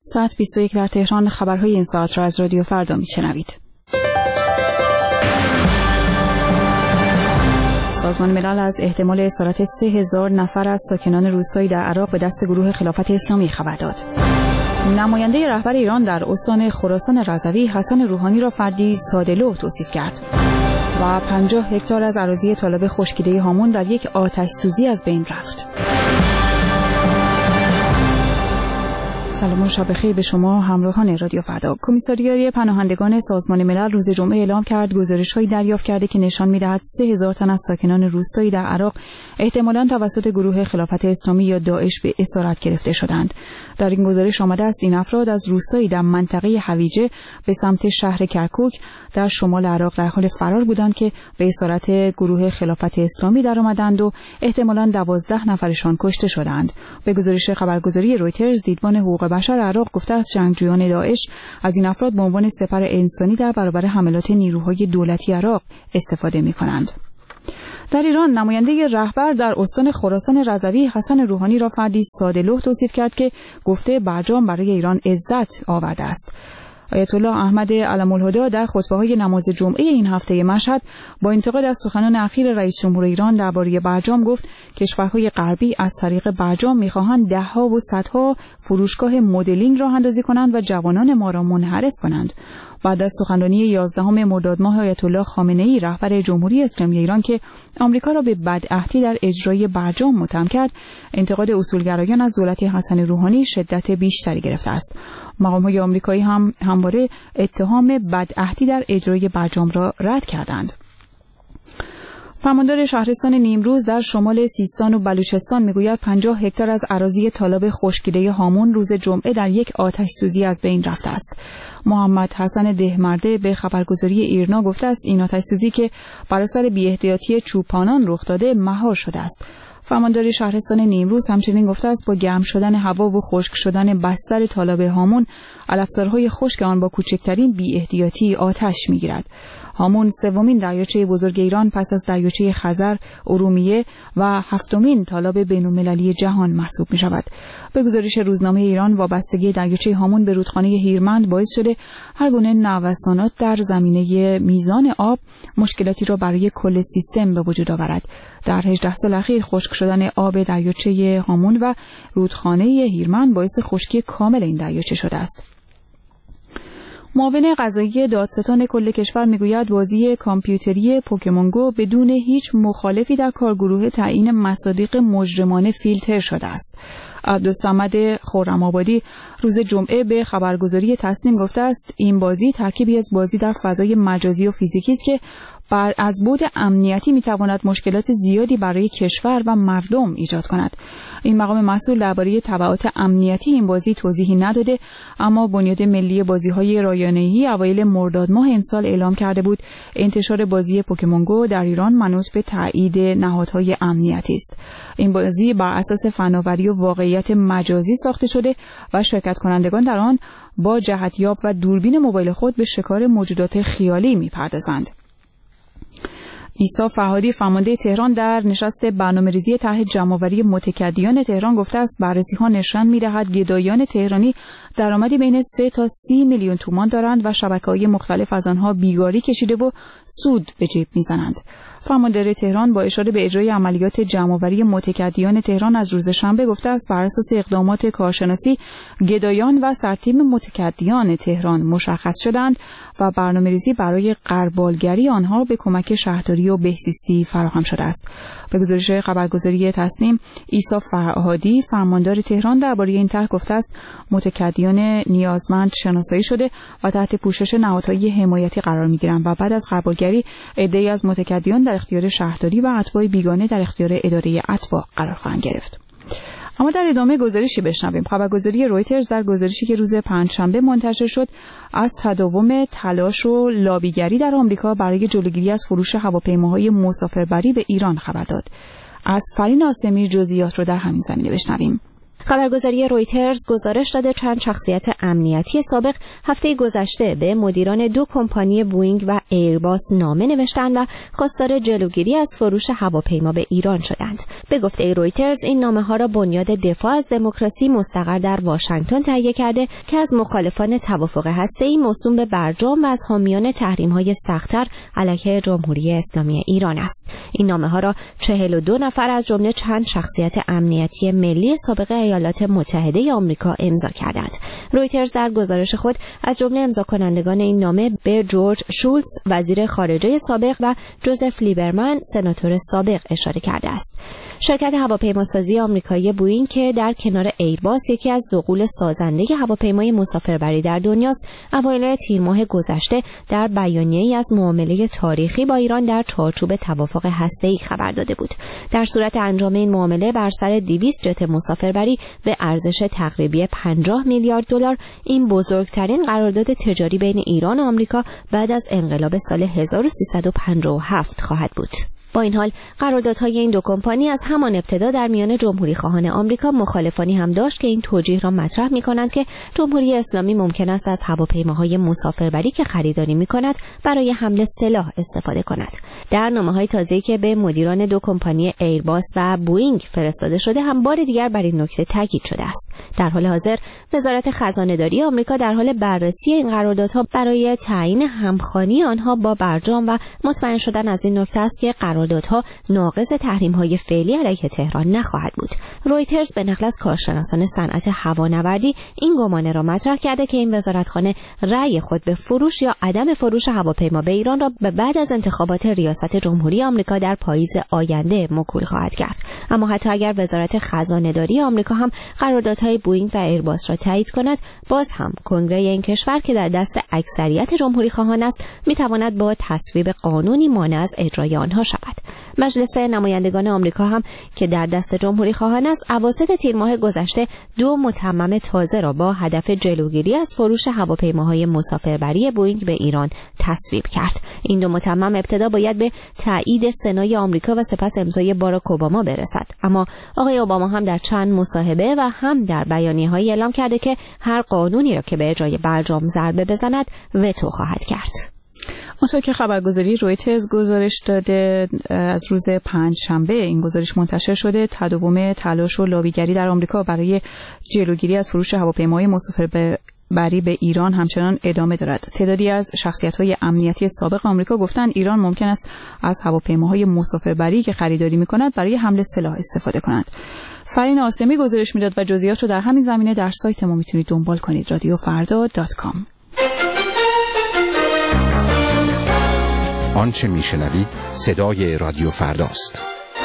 ساعت 21 در تهران. خبرهای این ساعت را از رادیو فردا میشنوید. سازمان ملل از احتمال اسارت 3000 نفر از ساکنان روستایی در عراق به دست گروه خلافت اسلامی خبر داد. نماینده رهبر ایران در استان خراسان رضوی حسن روحانی را فردی ساده‌لوح توصیف کرد و 50 هکتار از اراضی طالب خشکیده هامون در یک آتش سوزی از بین رفت. سلام و شب بخیر به شما همراهان رادیو فردا. کمیساریات پناهندگان سازمان ملل روز جمعه اعلام کرد گزارش‌هایی دریافت کرده که نشان می‌دهد 3000 تن از ساکنان روستایی در عراق احتمالاً توسط گروه خلافت اسلامی یا داعش به اسارت گرفته شدند. در این گزارش آمده است این افراد از روستایی در منطقه حویجه به سمت شهر کرکوک در شمال عراق در حال فرار بودند که به اسارت گروه خلافت اسلامی درآمدند و احتمالاً 12 نفرشان کشته شدند. به گزارش خبرگزاری رویترز دیدبان حقوق بشر عراق گفته است جنگجویان داعش از این افراد به عنوان سپر انسانی در برابر حملات نیروهای دولتی عراق استفاده می‌کنند. در ایران نماینده رهبر در استان خراسان رضوی حسن روحانی را فردی ساده‌لوح توصیف کرد که گفته برجام برای ایران عزت آورده است. آیت الله احمد علم‌الهدی در خطبه‌های نماز جمعه این هفته مشهد با انتقاد از سخنان اخیر رئیس جمهور ایران درباره برجام گفت کشورهای غربی از طریق برجام می‌خواهند ده‌ها و صدها فروشگاه مدلینگ راه اندازی کنند و جوانان ما را منحرف کنند. بعد از سخنرانی 11 مرداد ماه آیت الله خامنه‌ای رهبر جمهوری اسلامی ایران که آمریکا را به بدعهدی در اجرای برجام متهم کرد، انتقاد اصولگرایان از دولت حسن روحانی شدت بیشتری گرفته است. مقام‌های آمریکایی هم همواره اتهام بدعهدی در اجرای برجام را رد کردند. فرماندار شهرستان نیمروز در شمال سیستان و بلوچستان میگوید 50 هکتار از اراضی طالب خشکیده هامون روز جمعه در یک آتش سوزی از بین رفته است. محمد حسن دهمرده به خبرگزاری ایرنا گفته است این آتش سوزی که بر اثر بی‌احتیاطی چوپانان رخ داده مهار شده است. فرماندار شهرستان نیمروز همچنین گفته است با گرم شدن هوا و خشک شدن بستر طالب هامون علفزارهای خشک آن با کوچکترین بی‌احتیاطی آتش میگیرد. هامون سومین دریاچه بزرگ ایران پس از دریاچه خزر، ارومیه و هفتمین تالاب بین‌المللی جهان محسوب می شود. به گزارش روزنامه ایران وابستگی دریاچه هامون به رودخانه هیرمند باعث شده هر گونه نوسانات در زمینه میزان آب مشکلاتی را برای کل سیستم به وجود آورد. در 18 سال اخیر خشک شدن آب دریاچه هامون و رودخانه هیرمند باعث خشکی کامل این دریاچه شده است. معاون قضایی دادستان کل کشور میگوید بازی کامپیوتری پوکمون گو بدون هیچ مخالفی در کارگروه تعیین مصادیق مجرمانه فیلتر شده است. عبدالصمد خرم‌آبادی روز جمعه به خبرگزاری تصنیم گفته است این بازی ترکیبی از بازی در فضای مجازی و فیزیکی است که بعد از بعد امنیتی میتواند مشکلات زیادی برای کشور و مردم ایجاد کند. این مقام مسئول درباره تبعات امنیتی این بازی توضیحی نداده، اما بنیاد ملی بازی‌های رایانه‌ای اوایل مرداد ماه امسال اعلام کرده بود انتشار بازی پوکمون گو در ایران منوط به تایید نهادهای امنیتی است. این بازی بر اساس فناوری و واقعیت مجازی ساخته شده و شرکت کنندگان در آن با جهتیاب و دوربین موبایل خود به شکار موجودات خیالی می‌پردازند. عیسی فرهادی فرمانده تهران در نشست برنامه‌ریزی طرح جمع‌آوری متکدیان تهران گفته است بررسی‌ها نشان می‌دهد گدایان تهرانی درآمدی بین 3 تا 30 میلیون تومان دارند و شبکه‌های مختلف از آنها بیگاری کشیده و سود به جیب می‌زنند. فرماندار تهران با اشاره به اجرای عملیات جمع‌آوری متکدیان تهران از روز شنبه گفته است بر اساس اقدامات کارشناسی گدایان و سرتیم متکدیان تهران مشخص شدند و برنامه‌ریزی برای غربالگری آنها به کمک شهرداری و بهزیستی فراهم شده است. به گزارش خبرگزاری تصنیم عیسی فرهادی فرماندار تهران درباره این طرح گفته است متکدیان نیازمند شناسایی شده و تحت پوشش نهادهای حمایتی قرار می‌گیرند و بعد از غربالگری عده‌ای از متکدیان در اختیار شهرداری و اتباع بیگانه در اختیار اداره اتباع قرار خواهند گرفت. اما در ادامه گزارشی بشنویم. خبرگزاری رویترز در گزارشی که روز پنجشنبه منتشر شد از تداوم تلاش و لابیگری در آمریکا برای جلوگیری از فروش هواپیماهای مسافربری به ایران خبر داد. از فرین آسمی جزئیات رو در همین زمینه بشنویم. خبرگزاری رویترز گزارش داده چند شخصیت امنیتی سابق هفته گذشته به مدیران 2 کمپانی بوئینگ و ایرباس نامه نوشتند و خواستار جلوگیری از فروش هواپیما به ایران شدند. به گفته رویترز این نامه‌ها را بنیاد دفاع از دموکراسی مستقر در واشنگتن تهیه کرده که از مخالفان توافق هسته‌ای موسوم به برجام و از حامیان تحریم‌های سخت‌تر علیه جمهوری اسلامی ایران است. این نامه‌ها را 42 نفر از جمله چند شخصیت امنیتی ملی سابق ایالات متحده آمریکا امضا کردند. رویترز در گزارش خود از جمله امضا کنندگان این نامه به جورج شولتز وزیر خارجه سابق و جوزف لیبرمن سناتور سابق اشاره کرده است. شرکت هواپیماسازی آمریکایی بوئینگ که در کنار ایرباس یکی از دوقلو سازنده هواپیمای مسافربری در دنیاست، اوایل تیر ماه گذشته در بیانیه‌ای از معامله تاریخی با ایران در چارچوب توافق هسته‌ای خبر داده بود. در صورت انجام این معامله بر سر 200 جت مسافربری به ارزش تقریبی 50 میلیارد دلار، این بزرگترین قرارداد تجاری بین ایران و آمریکا بعد از انقلاب سال 1357 خواهد بود. با این حال قراردادهای این 2 کمپانی از همان ابتدا در میان جمهوری خواهان آمریکا مخالفانی هم داشت که این توجیه را مطرح می‌کنند که جمهوری اسلامی ممکن است از هواپیماهای مسافربری که خریداری می‌کند برای حمل سلاح استفاده کند. در نامه‌های تازه‌ای که به مدیران 2 کمپانی ایرباس و بوئینگ فرستاده شده هم بار دیگر بر این نکته تاکید شده است. در حال حاضر وزارت خزانه‌داری آمریکا در حال بررسی این قراردادها برای تعیین همخوانی آنها با برجام و مطمئن شدن از این نکته است که قراردادها ناقض تحریم‌های فعلی علیه تهران نخواهد بود. رویترز به نقل از کارشناسان صنعت هوانوردی این گمان را مطرح کرده که این وزارتخانه رأی خود به فروش یا عدم فروش هواپیما به ایران را به بعد از انتخابات ریاست جمهوری آمریکا در پاییز آینده موکول خواهد کرد. اما حتی اگر وزارت خزانه‌داری آمریکا هم قراردادهای بوئینگ و ایرباس را تایید کند، باز هم کنگره این کشور که در دست اکثریت جمهوری خواهان است میتواند با تصویب قانونی مانع از اجرای آنها شود. مجلس نمایندگان آمریکا هم که در دست جمهوری خواهان است، اواسط تیر ماه گذشته 2 متمم تازه را با هدف جلوگیری از فروش هواپیماهای مسافربری بوئینگ به ایران تصویب کرد. این 2 متمم ابتدا باید به تایید سنای آمریکا و سپس امضای باراک اوباما برسد. اما آقای اوباما هم در چند مصاحبه و هم در بیانیه‌های اعلام کرده که هر قانونی را که به اجرای برجام ضربه بزند وتو خواهد کرد. اونطور که خبرگزاری رویترز گزارش داده از روز 5 شنبه این گزارش منتشر شده، تداوم تلاش و لابیگری در آمریکا برای جلوگیری از فروش هواپیماهای مسافربری به ایران همچنان ادامه دارد. تعدادی از شخصیت‌های امنیتی سابق آمریکا گفتند ایران ممکن است از هواپیماهای مسافربری که خریداری می‌کند برای حمل سلاح استفاده کند. فرین آسمی گزارش میداد و جزئیات رو در همین زمینه در سایت ما میتونید دنبال کنید، radiofarda.com. آنچه میشنوید صدای رادیو فرداست.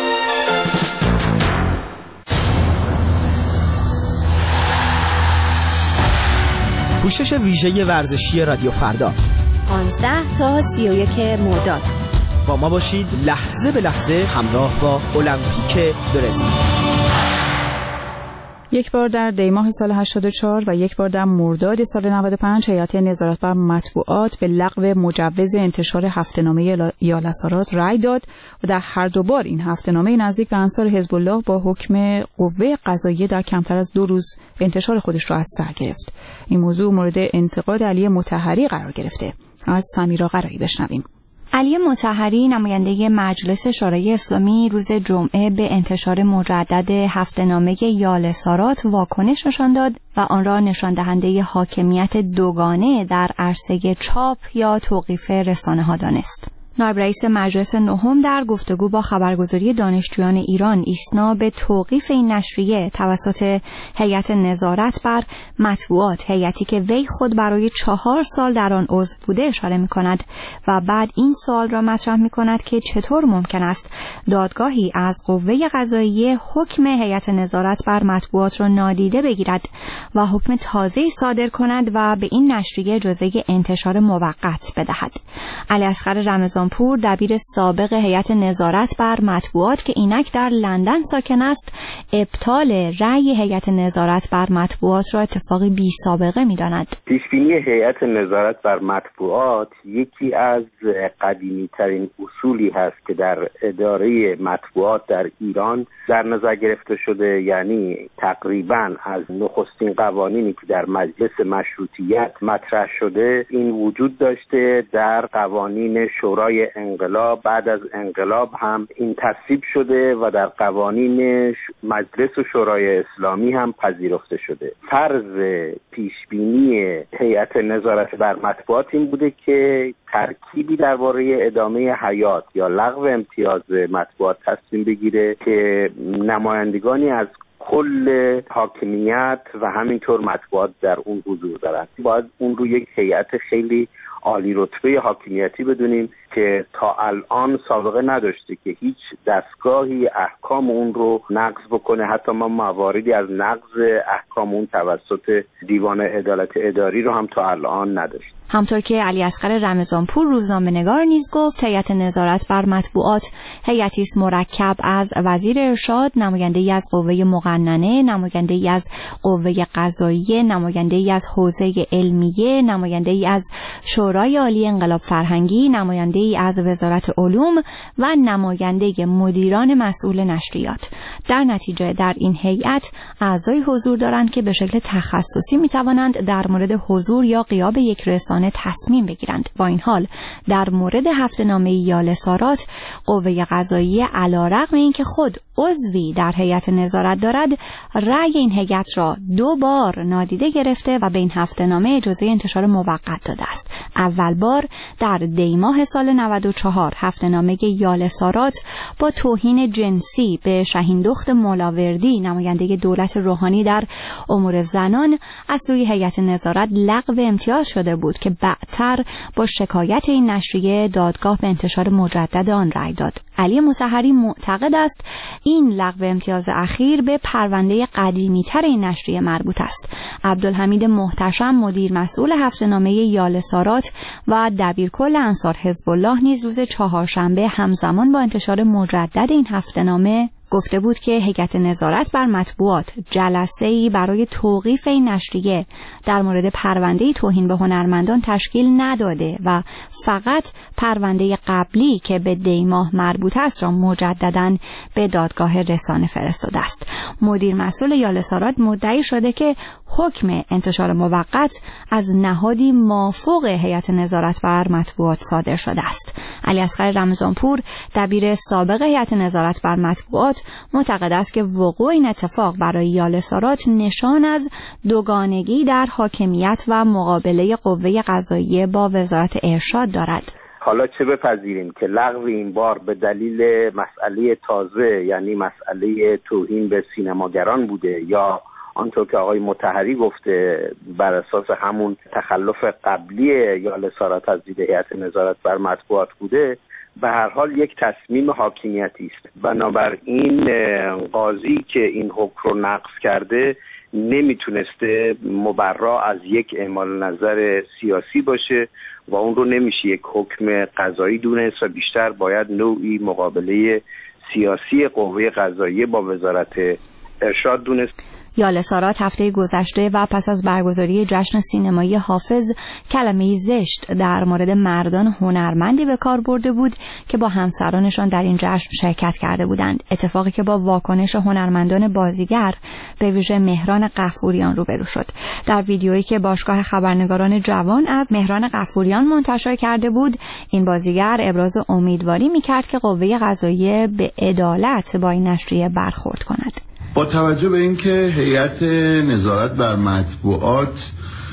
پوشش ویژه ورزشی رادیو فردا 15 تا 31 مرداد. با ما باشید لحظه به لحظه همراه با المپیک برزیل. یک بار در دیماه سال 84 و یک بار در مرداد سال 95 هیئت نظارت بر مطبوعات به لغو مجوز انتشار هفته‌نامه یالسارات رأی داد و در هر 2 بار این هفته‌نامه نزدیک به انصار حزب الله با حکم قوه قضاییه در کمتر از 2 روز انتشار خودش را از سر گرفت. این موضوع مورد انتقاد علی مطهری قرار گرفته. از سمیرا قرایی بشنویم. علی مطهری نماینده مجلس شورای اسلامی روز جمعه به انتشار مجدد هفته‌نامه یالسارات واکنش نشان داد و آن را نشان دهنده حاکمیت دوگانه در عرصه چاپ یا توقیف رسانه‌ها دانست. نایب رئیس مجلس نهم در گفتگو با خبرگزاری دانشجویان ایران ایسنا به توقیف این نشریه توسط هیئت نظارت بر مطبوعات، هیئتی که وی خود برای 4 سال در آن عضو بوده اشاره می‌کند و بعد این سوال را مطرح می‌کند که چطور ممکن است دادگاهی از قوه قضاییه حکم هیئت نظارت بر مطبوعات را نادیده بگیرد و حکم تازه‌ای صادر کند و به این نشریه جزوه انتشار موقت بدهد. علی اصغر رمضان رمضانپور، دبیر سابق هیئت نظارت بر مطبوعات که اینک در لندن ساکن است، ابطال رأی هیئت نظارت بر مطبوعات را اتفاقی بی سابقه می‌داند. پیشبینی هیئت نظارت بر مطبوعات یکی از قدیمی‌ترین اصولی هست که در اداره مطبوعات در ایران در نظر گرفته شده، یعنی تقریباً از نخستین قوانینی که در مجلس مشروطیت مطرح شده این وجود داشته. در قوانین شورای انقلاب بعد از انقلاب هم این تصویب شده و در قوانین مجلس و شورای اسلامی هم پذیرفته شده. فرض پیشبینی هیئت نظارت بر مطبوعات این بوده که ترکیبی درباره ادامه حیات یا لغو امتیاز مطبوعات تصمیم بگیره که نمایندگانی از کل حاکمیت و همینطور مطبوعات در اون حضور دارند. باید اون رو یک هیئت خیلی عالی رتبه حاکمیتی بدونیم که تا الان سابقه نداشته که هیچ دستگاهی احکام اون رو نقض بکنه. حتی ما مواردی از نقض احکام اون توسط دیوان عدالت اداری رو هم تا الان نداشته. همطور که علیاصغر رمضانپور روزنامه‌نگار نیز گفت، هیئت نظارت بر مطبوعات هیئتی است مرکب از وزیر ارشاد، نماینده‌ای از قوه مقننه، نماینده‌ای از قوه قضاییه، نماینده‌ای از حوزه علمیه، نماینده‌ای از شورای عالی انقلاب فرهنگی، نماینده‌ای از وزارت علوم و نماینده مدیران مسئول نشریات. در نتیجه در این هیئت اعضای حضور دارند که به شکل تخصصی می‌توانند در مورد حضور یا غیاب یک رسانه تصمیم بگیرند. با این حال در مورد هفته‌نامه یال سارات، قوه قضاییه علیرغم اینکه خود عضوی در هیئت نظارت دارد، رأی این هیئت را 2 بار نادیده گرفته و به این هفته‌نامه اجازه انتشار موقت داده است. اول بار در دیماه سال 94 هفته‌نامه یال سارات با توهین جنسی به شهیندخت مولاوردی، نماینده دولت روحانی در امور زنان، از سوی هیئت نظارت لغو امتیاز شده بود که بعدتر با شکایت این نشریه دادگاه به انتشار مجدد آن رأی داد. علی مطهری معتقد است این لغو امتیاز اخیر به پرونده قدیمی‌تر این نشریه مربوط است. عبدالحمید محتشم، مدیر مسئول هفته‌نامه یال سارات و دبیرکل انصار حزب الله، نیز روز چهارشنبه همزمان با انتشار مجدد این هفته‌نامه گفته بود که هیئت نظارت بر مطبوعات جلسه‌ای برای توقیف این نشریه در مورد پرونده توهین به هنرمندان تشکیل نداده و فقط پرونده قبلی که به دیماه مربوط است را مجدداً به دادگاه رسانه فرستاده است. مدیر مسئول یال سارات مدعی شده که حکم انتشار موقت از نهادی مافوق هیئت نظارت بر مطبوعات صادر شده است. علیاصغر رمضانپور، دبیر سابق هیئت نظارت بر مطبوعات، معتقد است که وقوع این اتفاق برای یال سارات نشان از دوگانگی در حاکمیت و مقابله قوه قضاییه با وزارت ارشاد دارد. حالا چه بپذیریم که لغو این بار به دلیل مسئله تازه، یعنی مسئله توهین به سینماگران بوده، یا آنطور که آقای مطهری گفته بر اساس همون تخلف قبلی یال سارات از دید هیئت نظارت بر مطبوعات بوده، به هر حال یک تصمیم حاکمیتی است. بنابراین قاضی که این حکم رو نقض کرده نمیتونسته مبرا از یک اعمال نظر سیاسی باشه و اون رو نمیشه یک حکم قضایی دونست و بیشتر باید نوعی مقابله سیاسی قوه قضاییه با وزارت ارشاد دونست. یال سارات هفته گذشته و پس از برگزاری جشن سینمایی حافظ کلمه‌ای زشت در مورد مردان هنرمندی به کار برده بود که با همسرانشان در این جشن شرکت کرده بودند، اتفاقی که با واکنش هنرمندان بازیگر به ویژه مهران غفوریان روبرو شد. در ویدیویی که باشگاه خبرنگاران جوان از مهران غفوریان منتشر کرده بود، این بازیگر ابراز امیدواری می‌کرد که قوه قضاییه به عدالت با این نشریه برخورد کند. با توجه به اینکه هیئت نظارت بر مطبوعات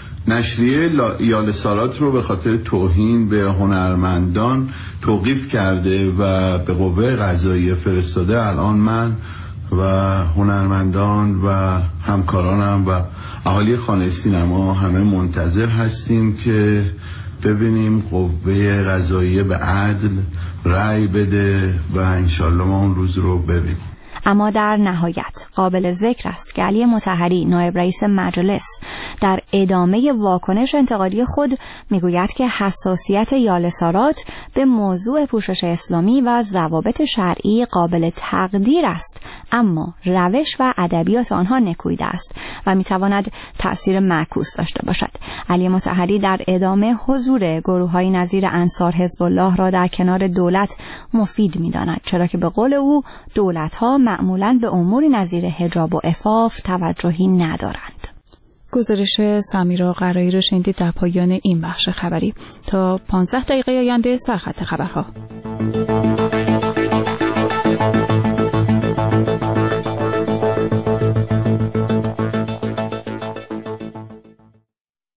نشریه یال سارات رو به خاطر توهین به هنرمندان توقیف کرده و به قوه قضاییه فرستاده، الان من و هنرمندان و همکارانم و اهالی خانه سینما همه منتظر هستیم که ببینیم قوه قضاییه به عدل رأی بده و انشالله ما اون روز رو ببینیم. اما در نهایت قابل ذکر است که علی مطهری نایب رئیس مجلس در ادامه واکنش انتقادی خود میگوید که حساسیت یالسارات به موضوع پوشش اسلامی و ضوابط شرعی قابل تقدیر است، اما روش و ادبیات آنها نکوییده است و میتواند تأثیر معکوس داشته باشد. علی مطهری در ادامه حضور گروه‌های نظیر انصار حزب الله را در کنار دولت مفید می‌داند، چرا که به قول او دولت‌ها معمولاً به امور نظیر حجاب و عفاف توجهی ندارند. گزارش سمیرا قرایی را شنیدید در پایان این بخش خبری. تا 15 دقیقه آینده سرخط خبرها.